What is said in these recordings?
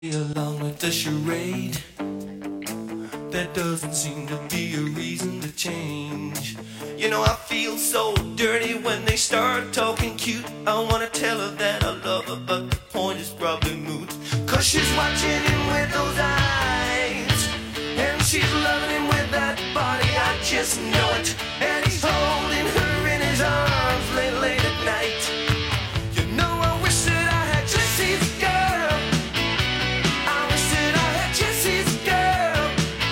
Along with the charade, there doesn't seem to be a reason to change. You know, I feel so dirty when they start talking cute. I wanna tell her that I love her, but the point is probably moot. Cause she's watching him with those eyes, and she's loving him with that body, I just know it. And he's holding her in his arms late at night. You know, I wish that I had Jesse's girl. I wish that I had Jesse's girl.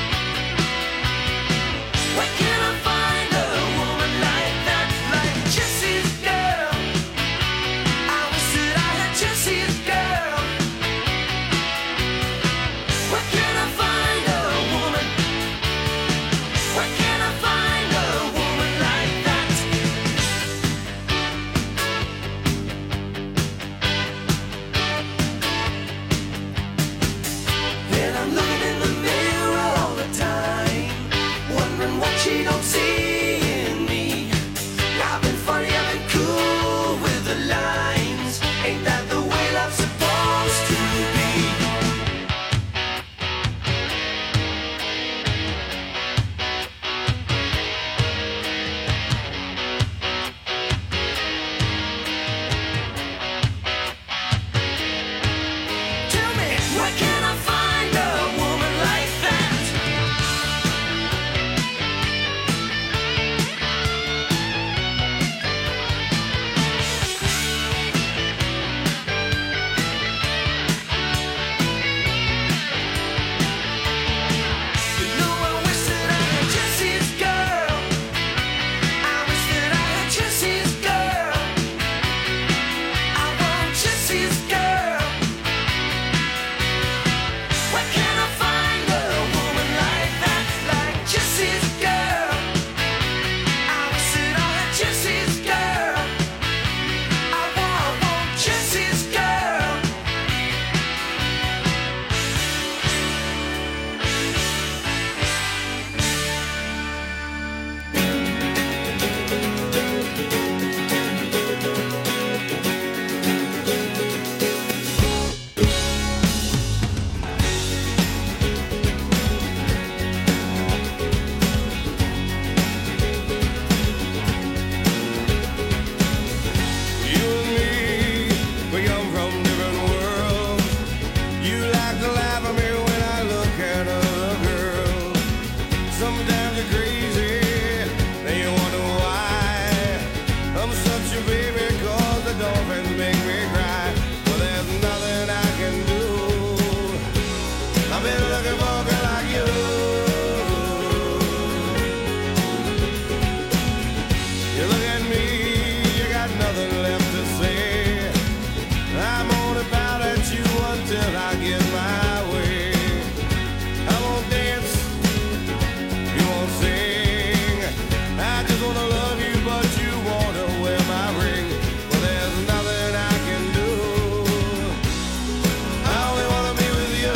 Where can I find a woman like that, like Jesse's girl? I wish that I had Jesse's girl. Where can I find a woman? Where can I find a woman like that? And I'm looking in the mirror all the time, wondering what she don't see in me. I've been funny, I've been cool with the lines. Ain't that the way love's supposed to be? Tell me, where can I find a woman like that? You know, I wish that I had Jesse's girl. I wish that I had Jesse's girl. I want Jesse's girl. Where can I find a woman like that, like Jesse's girl? I wish that I had Jesse's girl. I want Jesse's girl. You and me, we come from different worlds. You like to laugh at me when I look at other girls. Sometimes you're crazy, then you wonder why. I'm such a baby 'cause the dolphins make me cry. Well, there's nothing I can do. I've been looking for a girl like you. You look at me, you got nothing left to say. I'm only bound at you until I get my way. I won't dance, you won't sing. I just wanna love you, but you wanna wear my ring. Well, there's nothing I can do. I only wanna be with you.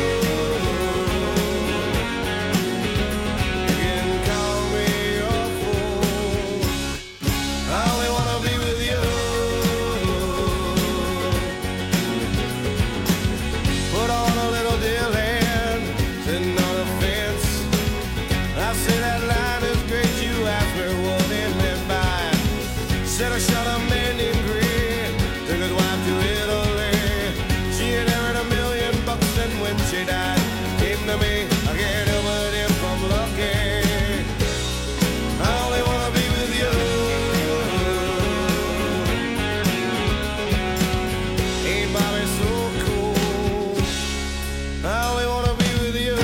You can call me your fool. I only wanna be with you. Put on a little deal hand, sitting on a fence. I say that line is great. You asked me what it meant by it. Said I shot a man named Green, took his wife to Italy. She had earned $1,000,000, and when she died, came to me. I can't help but if I'm lucky. I only wanna be with you. Ain't Bobby so cool? I only wanna be with you.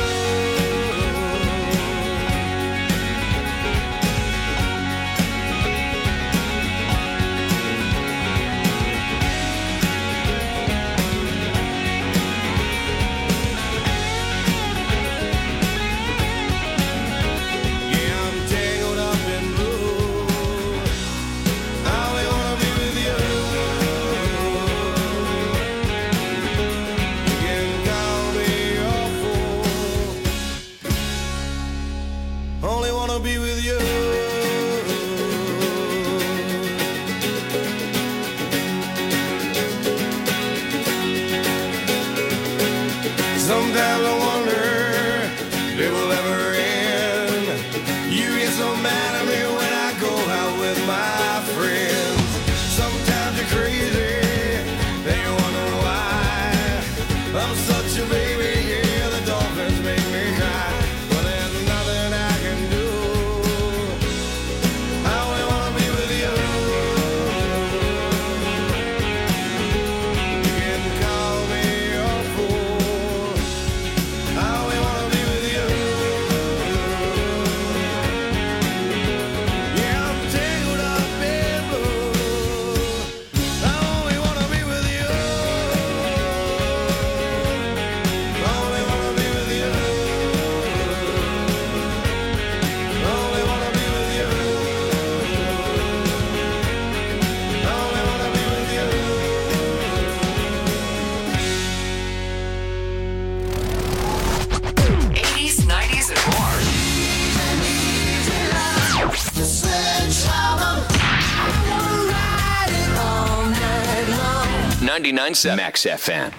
Sometimes I wonder if it will ever end. You get so mad at me when I go out with my friends. Sometimes you're crazy, and you wonder why. I'm such a baby, yeah, the dolphins make me cry. But there's nothing I can do. I only wanna be with you. You can call me a fool. I only wanna be with you. Yeah, I'm tangled up in blue. I only wanna be with you. I only wanna be with you. I only wanna be with you. I only wanna be with you. 80s, 90s, and more. The sledgehammer. I wanna ride it all night long. 99.7 Max FM.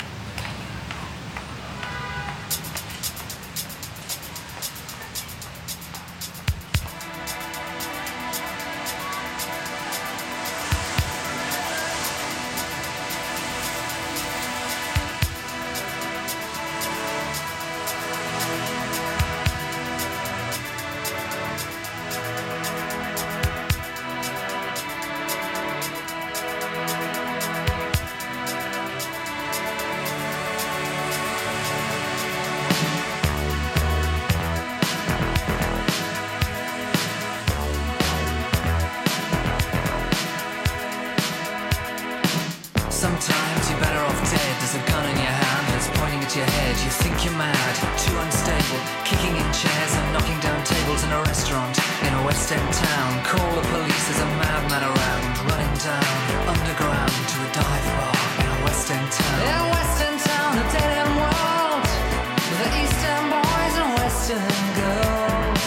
Sometimes you're better off dead. There's a gun in your hand that's pointing at your head. You think you're mad, too unstable, kicking in chairs and knocking down tables in a restaurant in a West End town. Call the police, there's a madman around, running down underground to a dive bar in a West End town. In a West End town, a dead end world, the East End boys and West End girls.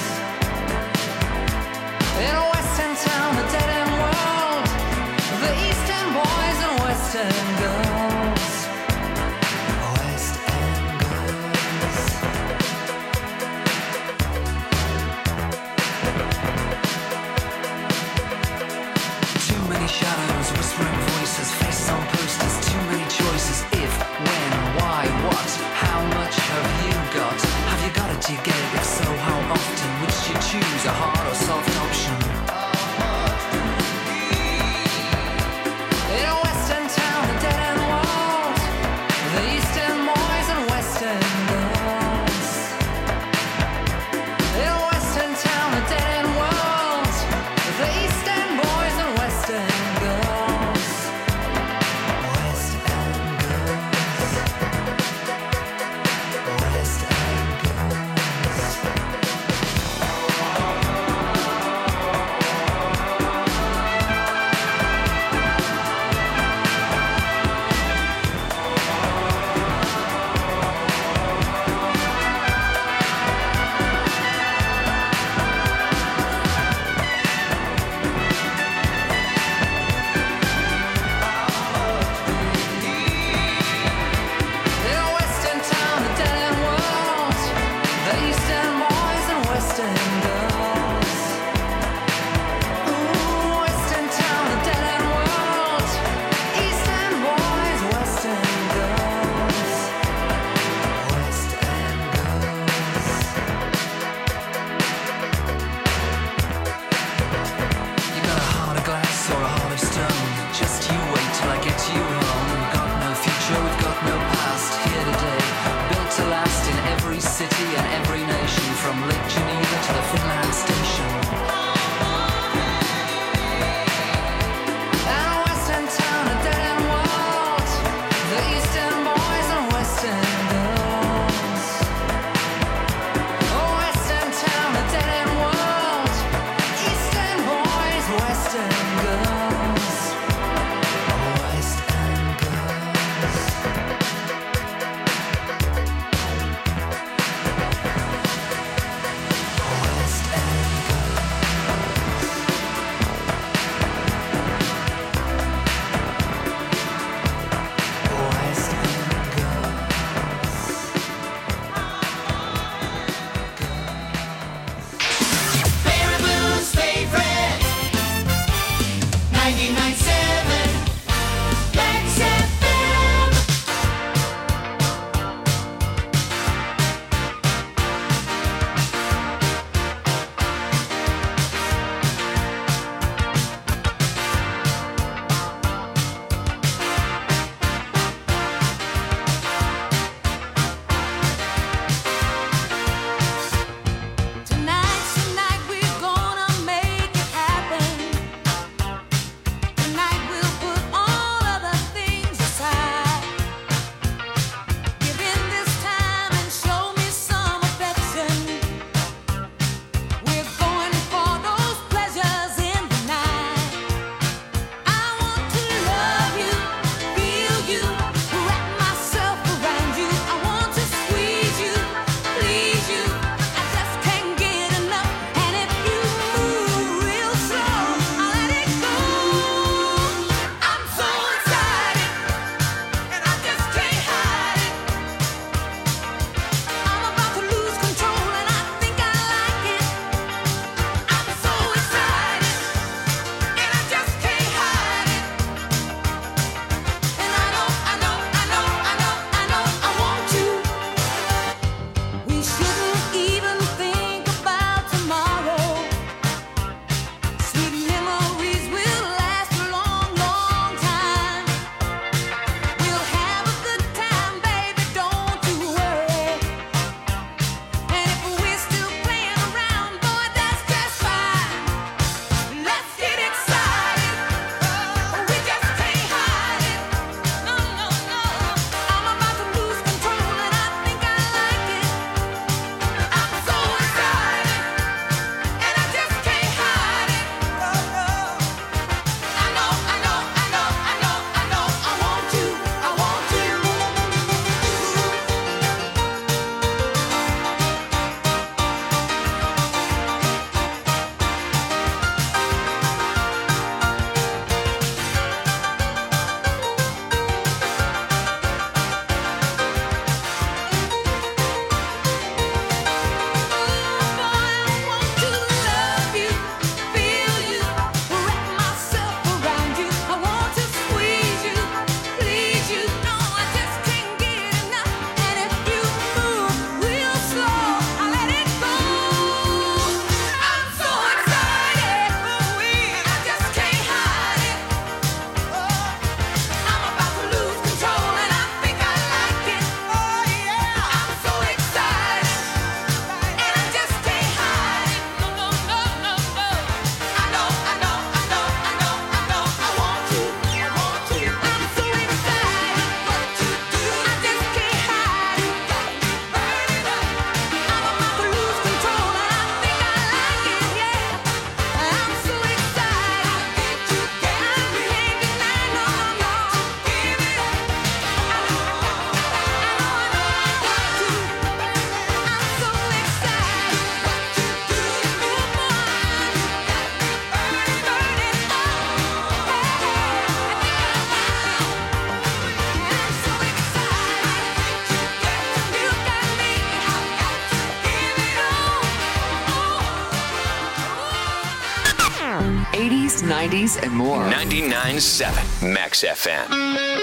In a West End town, a dead end world, the East End boys and West End girls. West End girls. Too many shadows, whispering voices, faces on posters, too many choices. If, when, 90s and more. 99.7 Max FM.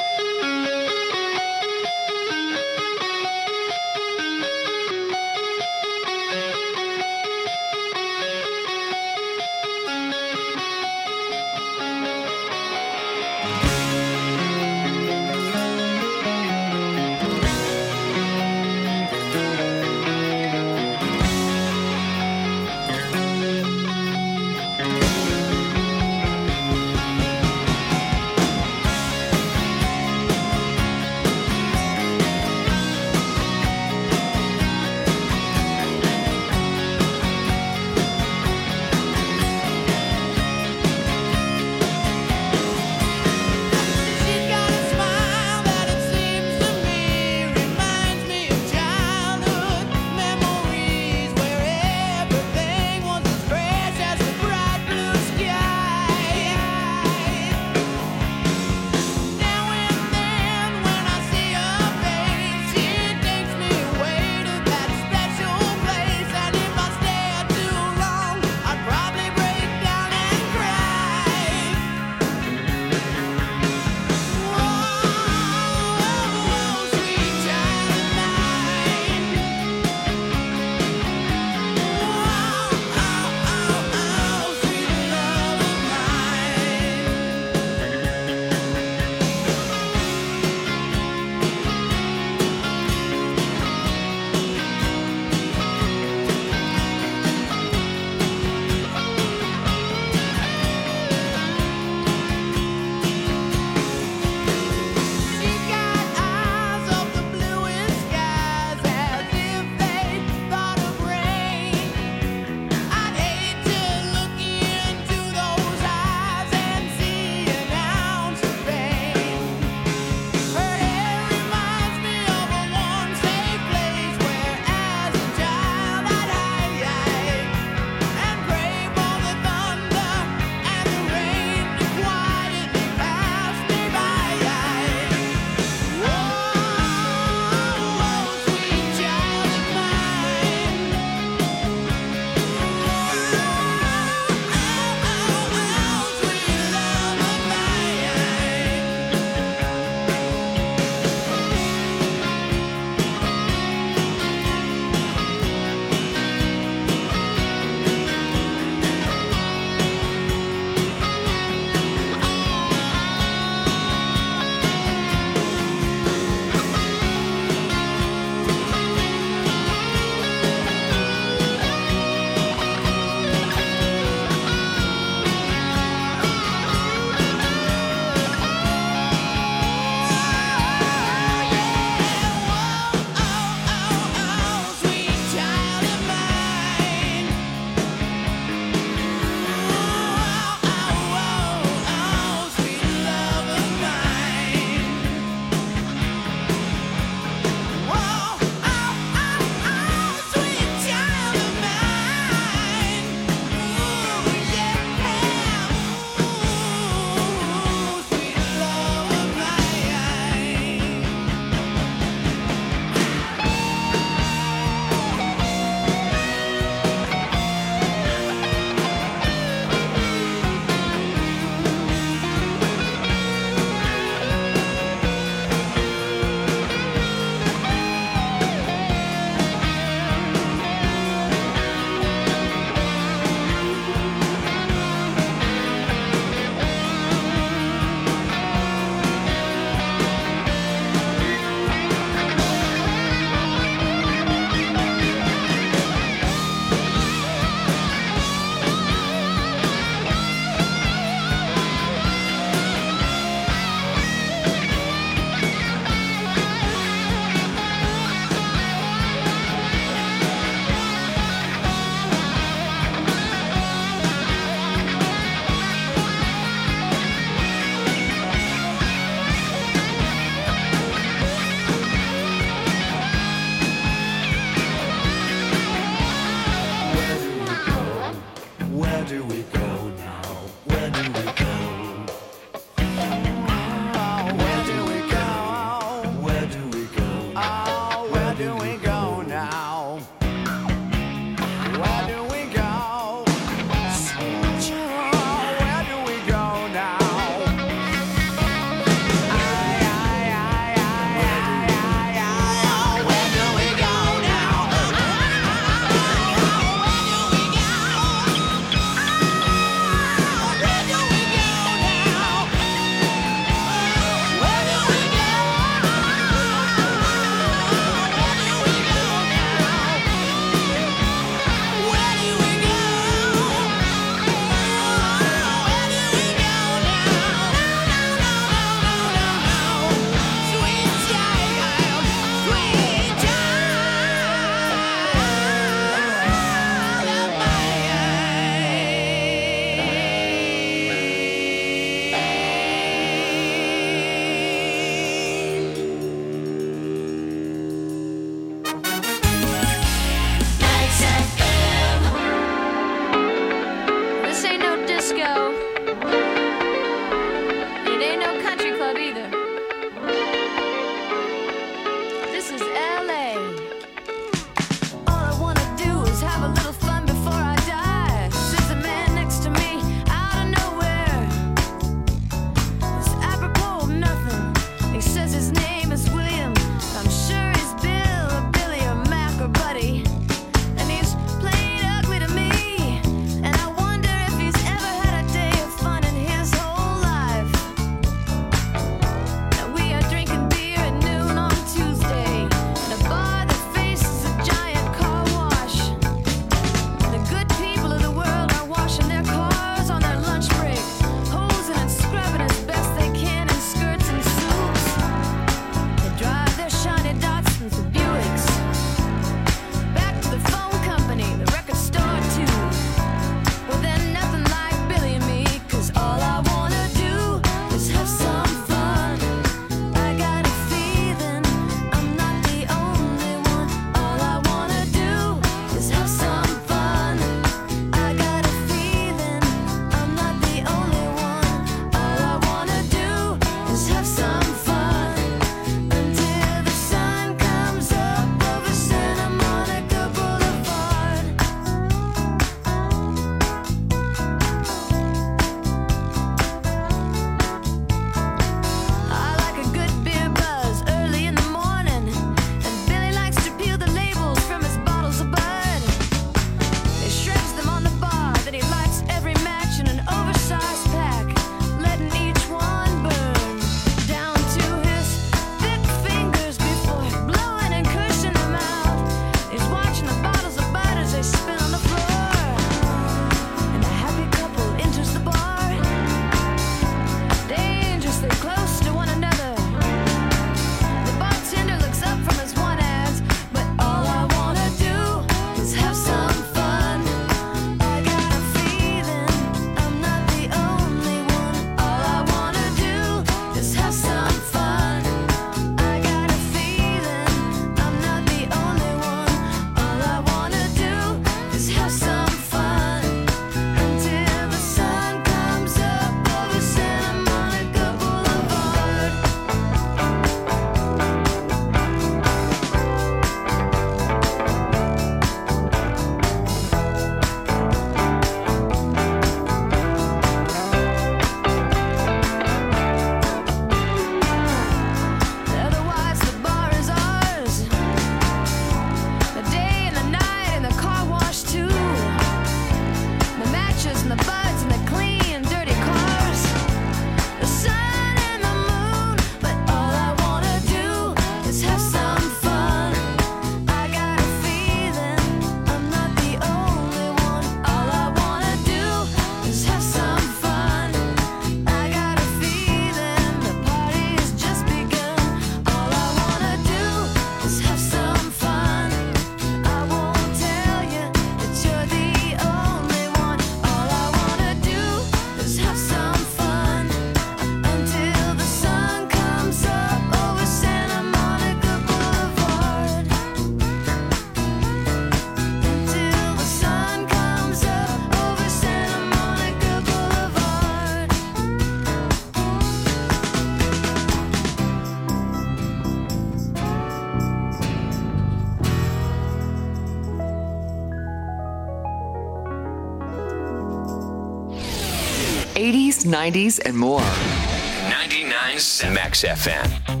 biggest 90s and more. 99.7 Max FM.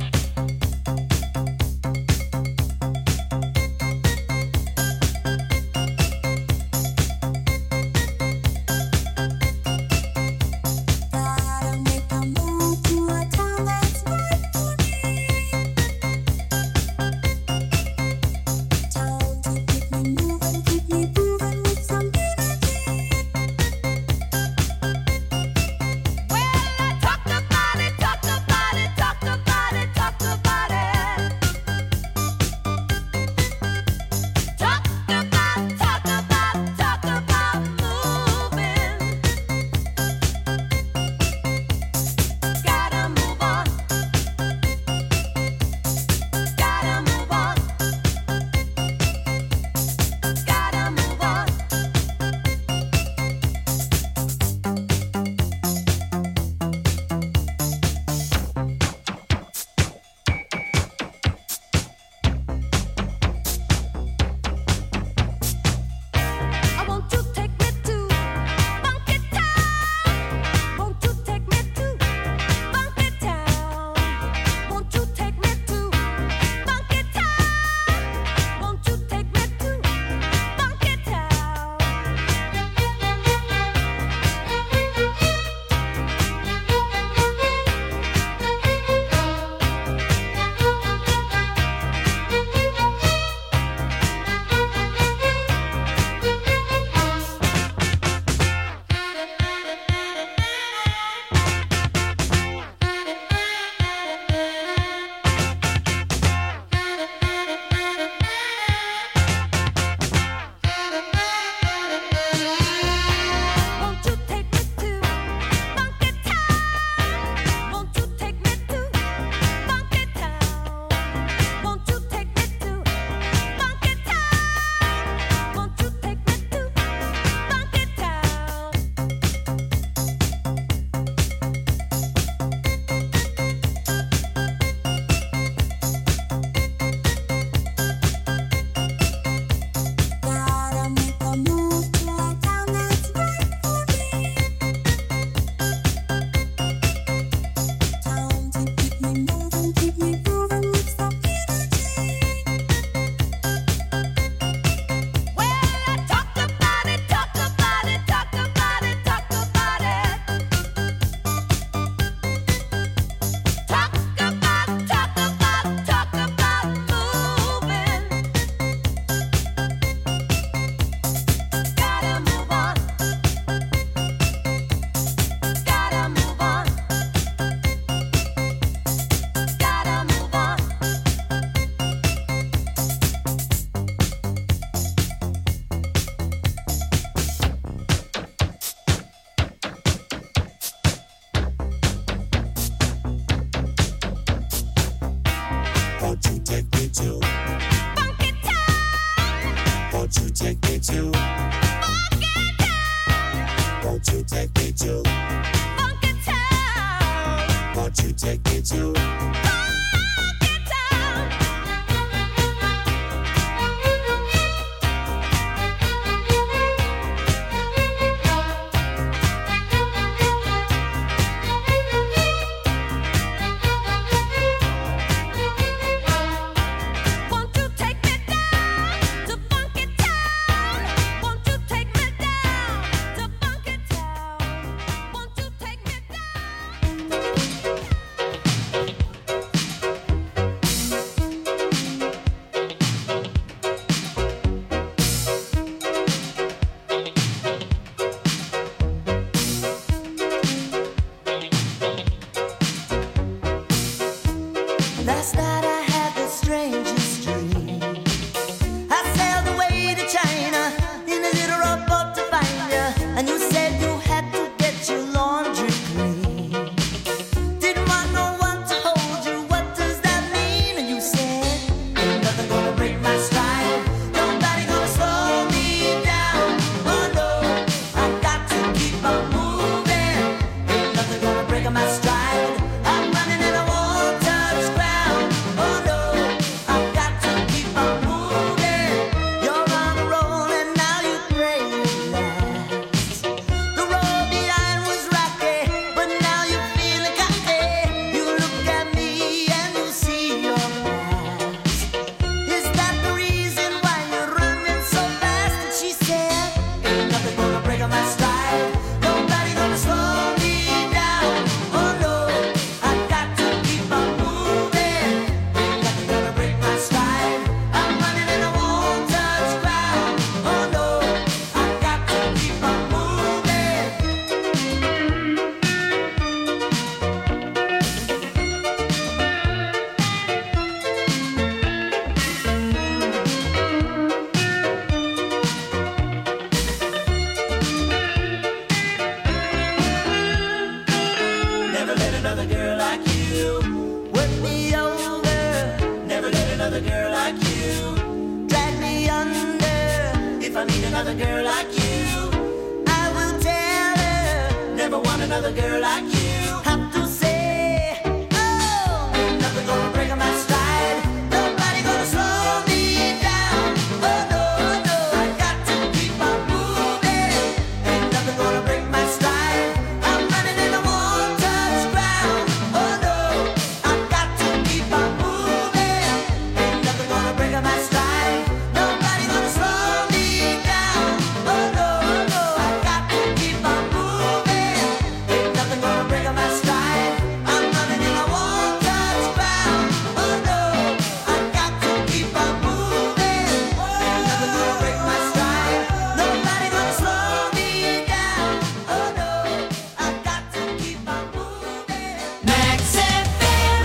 another girl like you. I will tell her, never want another girl like you. Have to say, oh, ain't nothing gonna break my stride. Nobody gonna slow me down. Oh no, no, I got to keep on moving. Ain't nothing gonna break my stride. I'm running in the one-touch ground. Oh no, I got to keep on moving. Ain't nothing gonna break my stride. Nobody gonna slow me down. Oh no, no, I got to keep on moving. Ain't nothing gonna break my stride. I'm running in a one-touch ground. Oh no, I got to keep on moving. Ain't nothing gonna break my stride. Nobody gonna slow me down. Oh no, I got to keep on moving. Max FM.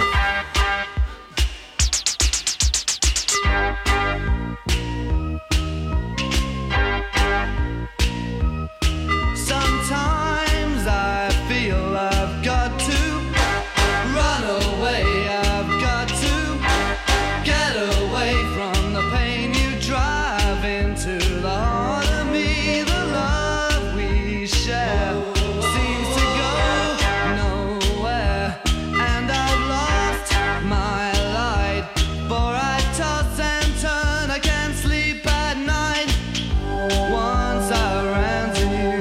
Sometimes I feel I've got to run away. I've got to get away from the pain you drive into the heart of me. The love we share seems to go nowhere, and I've lost my light. For I toss and turn, I can't sleep at night. Once I ran to you,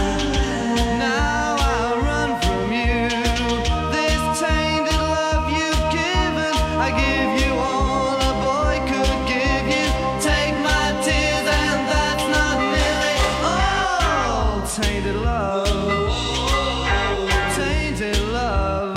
now I run from you. This tainted love you've given, I give you all a boy could give you. Take my tears and that's not nearly all. Tainted love, tainted love.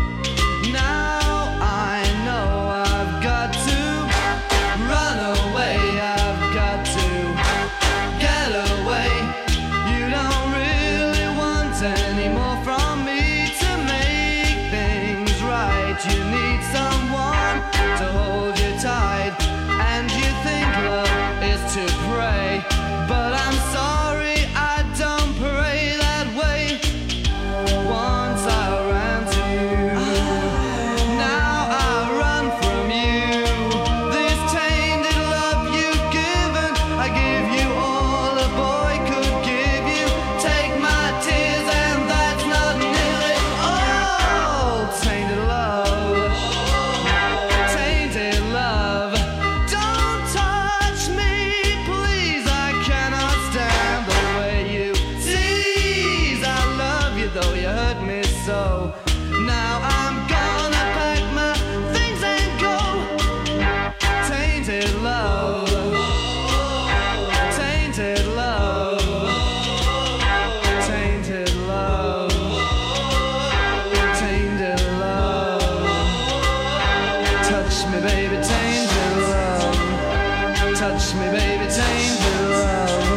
Now I know I've got to run away. I've got to get away. You don't really want any more from me to make things right. You need someone to hold you tight, and you think love is to pray. But I'm sorry, I don't pray that way. Once I ran to you, now I run from you. This tainted love you've given, I give you all a boy could give you. Take my tears and that's not nearly all. Tainted love, tainted love. Don't touch me, please. I cannot stand the way you tease. I love you though you hurt me so. Now I'm gonna pack my things and go. Tainted love, tainted love, tainted love, tainted love. Touch me, baby, tainted love. Touch me, baby, tainted love.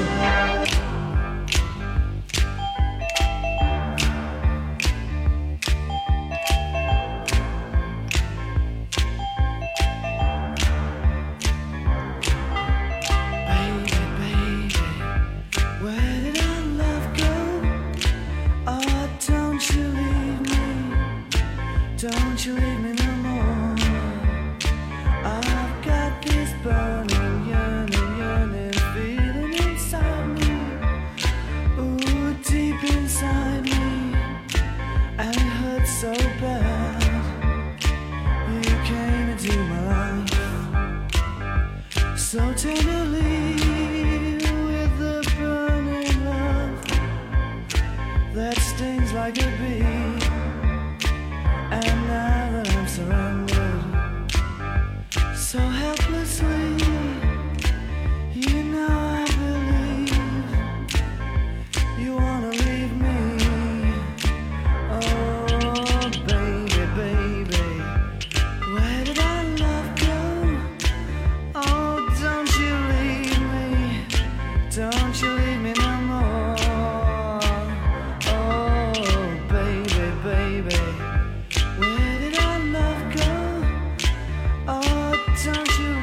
Baby, baby, where did our love go? Oh, don't you leave me. Don't you leave me no more. I've got this burning, yearning, yearning feeling inside me. Ooh, deep inside me. And it hurts so bad. You came into my life so tenderly, with the burning love that stings like a bee. And now that I'm surrendered so helplessly, you know I believe you wanna leave me. Oh, baby, baby, where did our love go? Oh, don't you leave me. Don't you leave me no more. Oh, baby, baby, where did our love go? Oh, don't you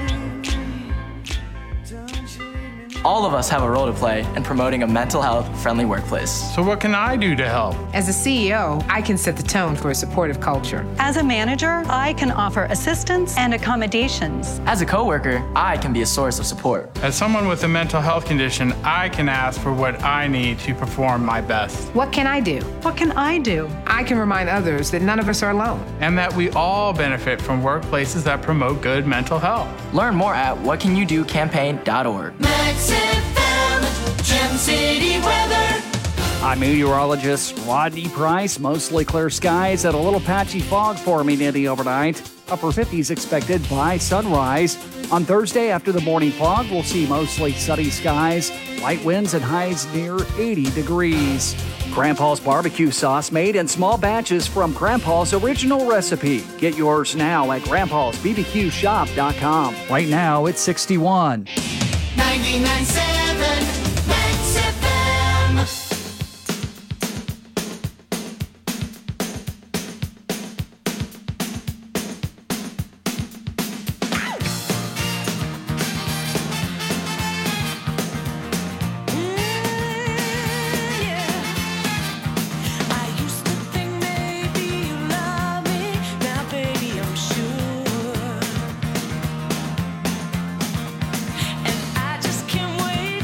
All of us have a role to play in promoting a mental health-friendly workplace. So what can I do to help? As a CEO, I can set the tone for a supportive culture. As a manager, I can offer assistance and accommodations. As a coworker, I can be a source of support. As someone with a mental health condition, I can ask for what I need to perform my best. What can I do? What can I do? I can remind others that none of us are alone. And that we all benefit from workplaces that promote good mental health. Learn more at whatcanyoudocampaign.org. Max FM, Gem City weather. I'm meteorologist Rodney Price. Mostly clear skies and a little patchy fog forming in the overnight. Upper 50s expected by sunrise. On Thursday, after the morning fog, we'll see mostly sunny skies, light winds and highs near 80 degrees. Grandpa's barbecue sauce made in small batches from Grandpa's original recipe. Get yours now at grandpa'sbbqshop.com. Right now, it's 61. 99.7 Max FM. Wait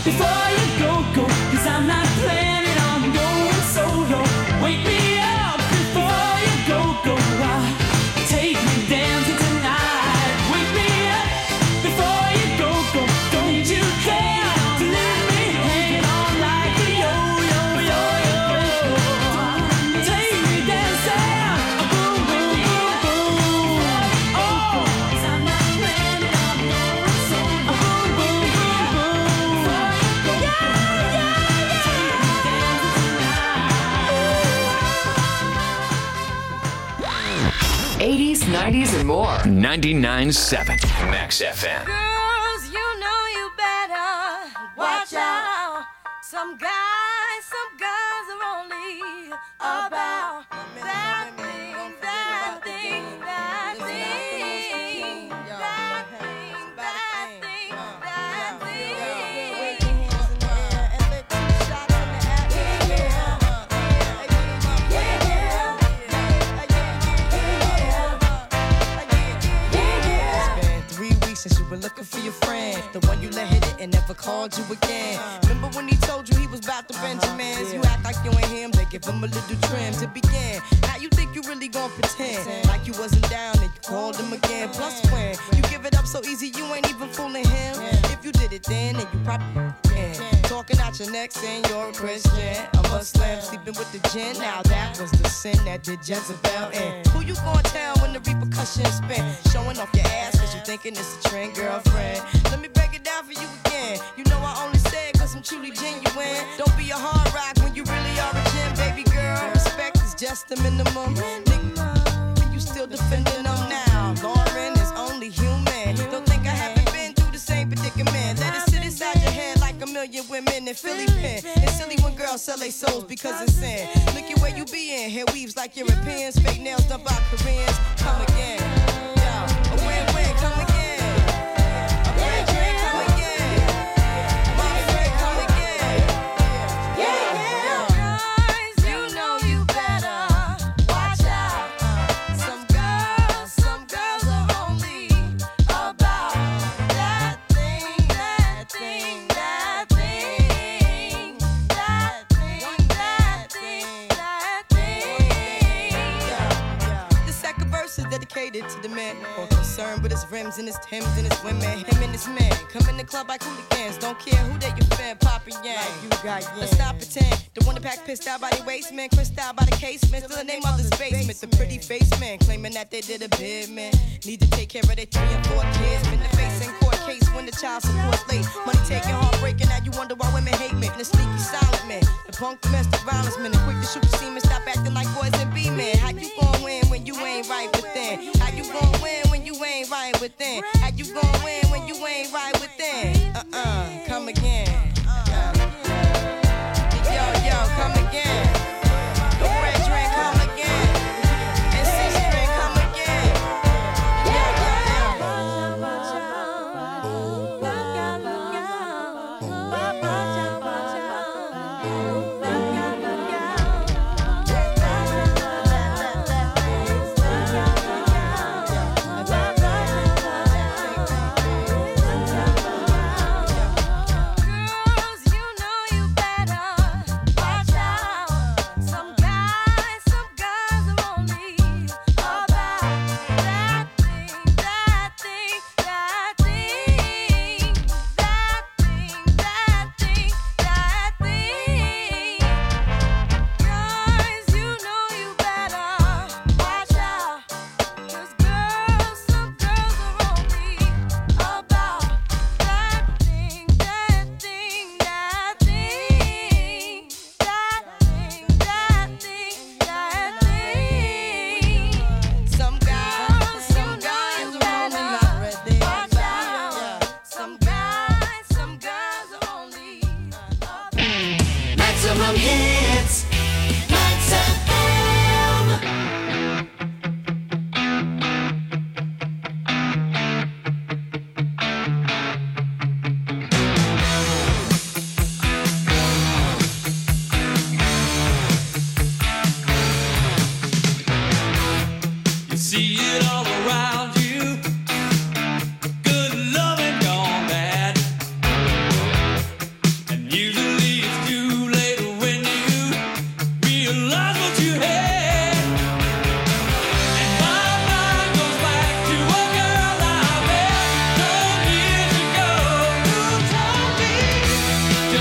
before you go, 'cause I'm not planning on going solo. Wake me up before you go. Take me dancing tonight. Wake me up before you go. Don't you care to leave me hanging on like a yo-yo. Take me dancing, boom, boom, boom, boom. Oh, 'cause I'm not planning on going solo. Boom, boom, boom, boom. Yeah. 80s, 90s, and more. 99.7 Max FM. Girls, you know you better watch out. Some guys are only about that thing, that thing, that thing, that thing, that thing, that since you were looking for your friend, the one you let hit it and never called you again. Remember when he told you he was about the Benjamins? You act like you ain't him, they give him a little trim to begin. Now you think you really gon' pretend like you wasn't down and you called him again. Plus when you give it up so easy, you ain't even fooling him. If you did it then you probably talking out your neck saying you're a Christian, a Muslim, sleeping with the gin. Now that was the sin that did Jezebel in. Who you gonna tell when the repercussions spin? Showing off your ass cause you thinking it's a trend, girlfriend. Let me break it down for you again. You know I only say it cause I'm truly genuine. Don't be a hard rock when you really are a gem, baby girl. Respect is just the minimum. Nigga, you still defending them now. Lauren is only human. Don't think I haven't been through the same predicament. Let it sit inside your head like a million women in Philly pen. It's silly when girls sell their souls because it's sin. Look at where you be in. Hair weaves like Europeans. Fake nails done by Koreans. Come again. Yo, a win-win. Come again. Dedicated to the man, more concerned with his rims and his Timbs and his women. Him and his man come in the club like hooligans. Don't care who they your fan, poppin' yang. Like you got yang. Let's not pretend. The one that pack pissed out by the waistman, crissed out by the casement. Still the name of the basement. The pretty face man claiming that they did a bid, man. Need to take care of their 3 and 4 kids. Been the face in court case when the child support's late. Money taking, heartbreaking. Now you wonder why women hate me. The sneaky silent man, the punk domestic violence man, the quick to shoot the semen. Stop acting like boys and be men. How you gon' win when you ain't right within? How you gon' win when you ain't right within? How you gon' win when you ain't right within? Come again. Yo, come again. The red drink, come again. And six drink, come again.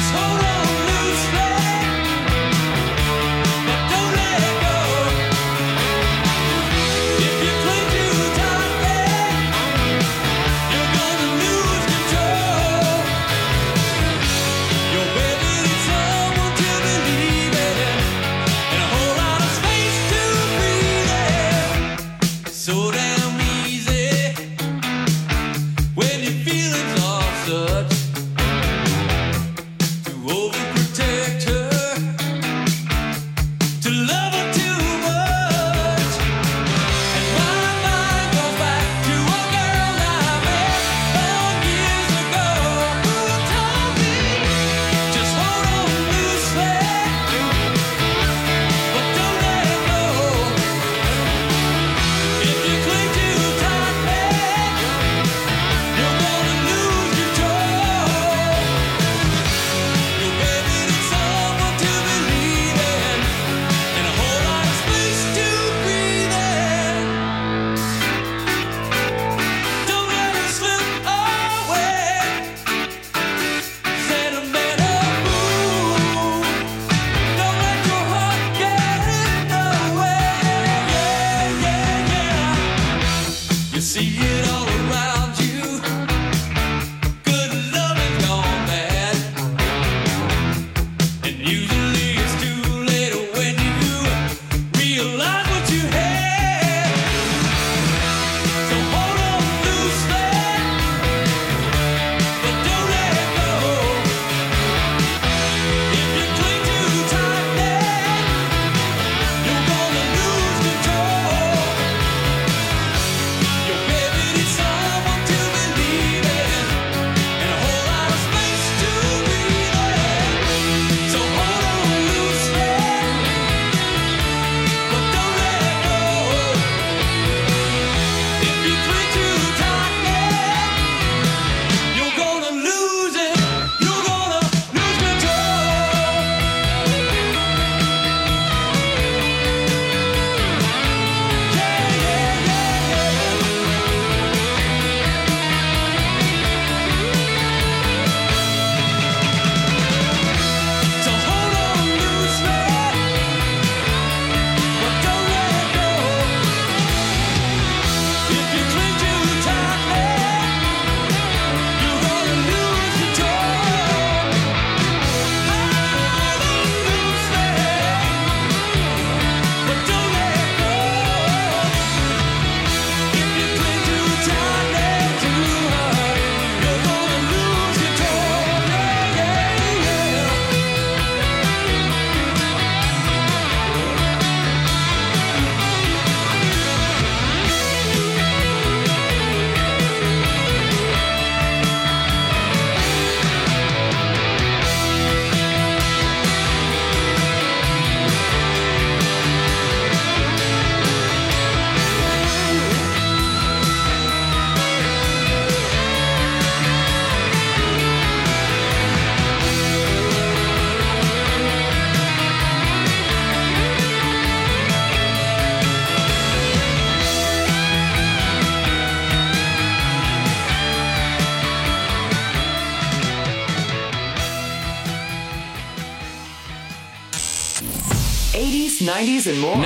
80s, 90s, and more.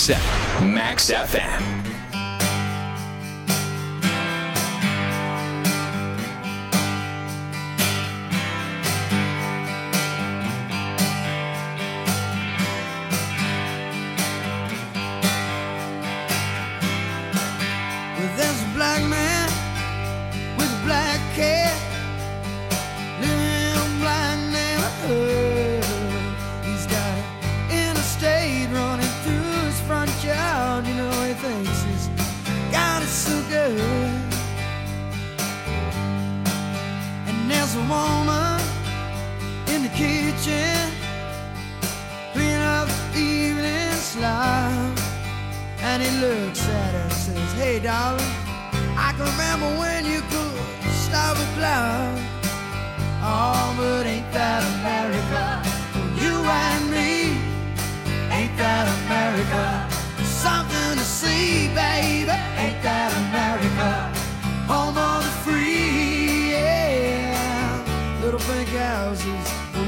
99.7 Max FM. There's a black man with a black cat living in a black neighborhood. He's got an interstate running through his front yard. You know, he thinks he's got it so good. And there's a woman in the kitchen cleaning up the evening slime. And he looks at her and says, hey darling, I can remember when you could stop a cloud. Oh, but ain't that America for you and me? Ain't that America? Something to see, baby. Ain't that America? Home of the free, yeah. Little pink houses, the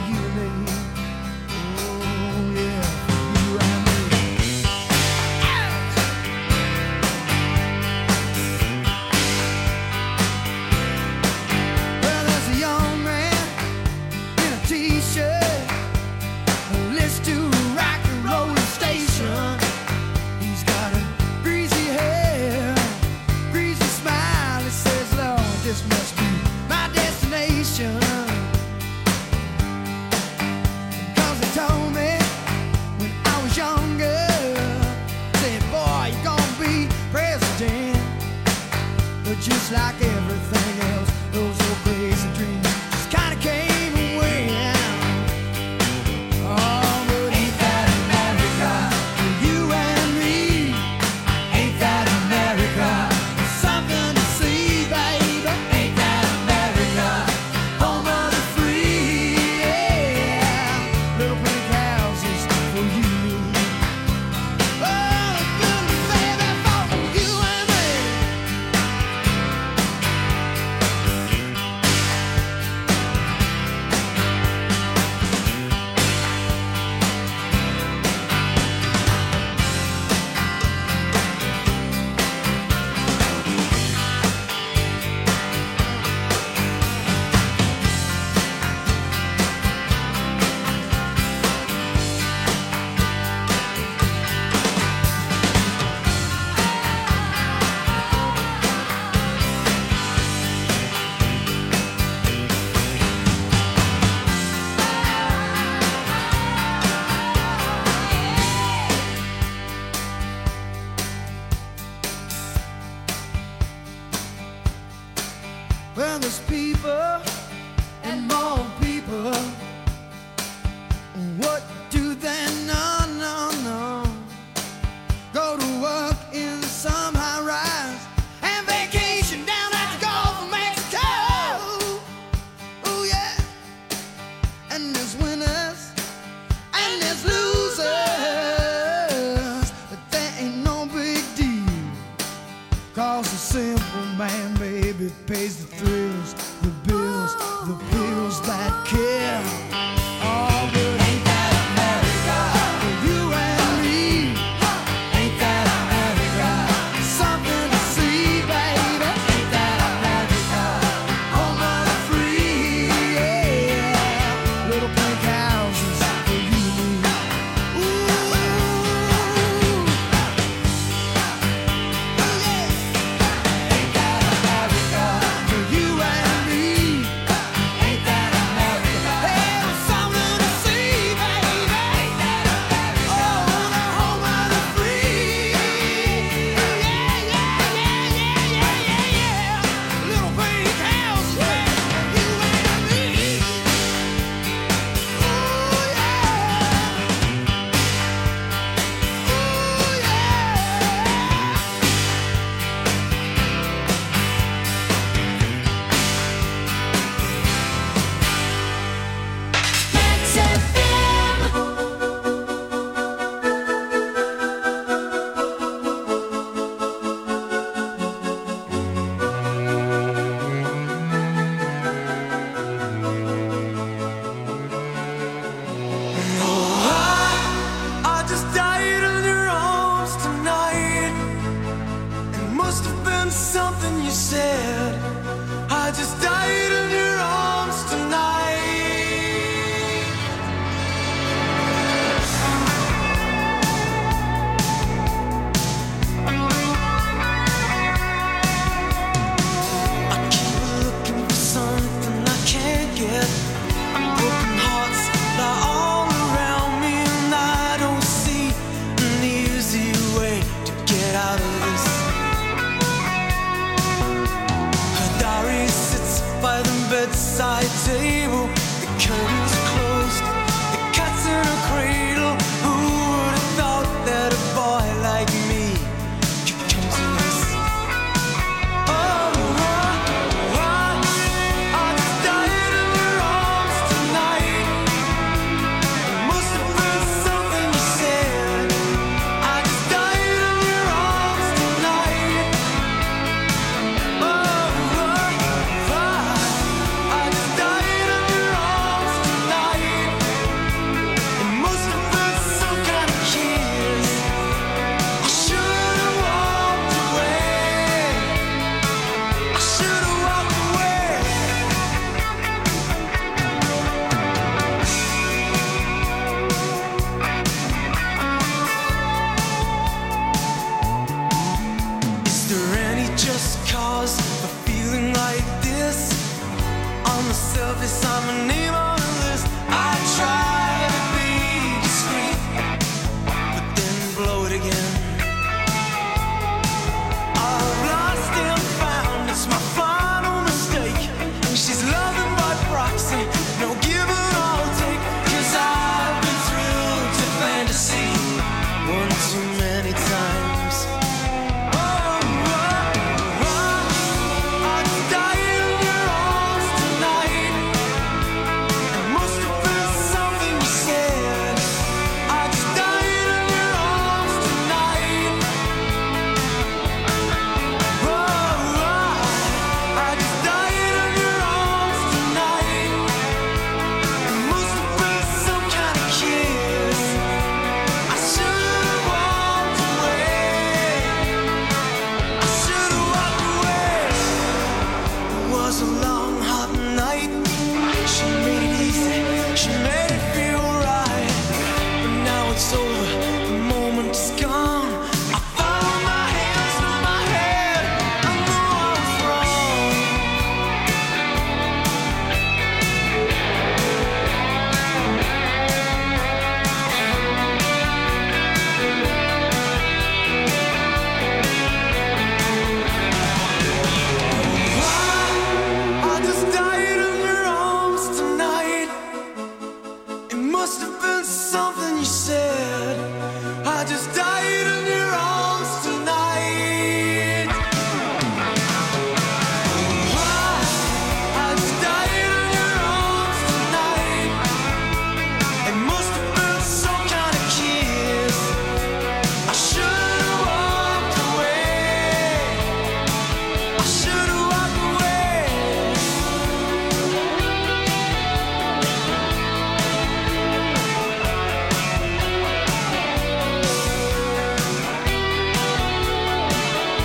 just like everything else. Those old crazy dreams just kinda came away. Oh, but ain't that America for you and me? Ain't that America? Something to see, baby. Ain't that America? Home of the free, yeah. Little pink houses for you. Oh, good baby, for you and me. Well, there's people and more people. What do they know? No, no. Go to work in some high rise and vacation down at the Gulf of Mexico. Oh, yeah. And there's winners and there's losers, but that ain't no big deal. 'Cause the simple man, baby, pays the thrills, the bills that kill. Oh, but ain't that America for you and me? Ain't that America? Something to see, baby. Ain't that America? Home of the free, yeah. Little pink houses for you and me. Ooh. Ain't that America for you and me? Ain't that America? Hey, something to see, baby. Ain't that America? Oh, the home of the free. Yeah, yeah, yeah, yeah, yeah, yeah, yeah. Little pink house, yeah, for you and me. must have been something you said. I just died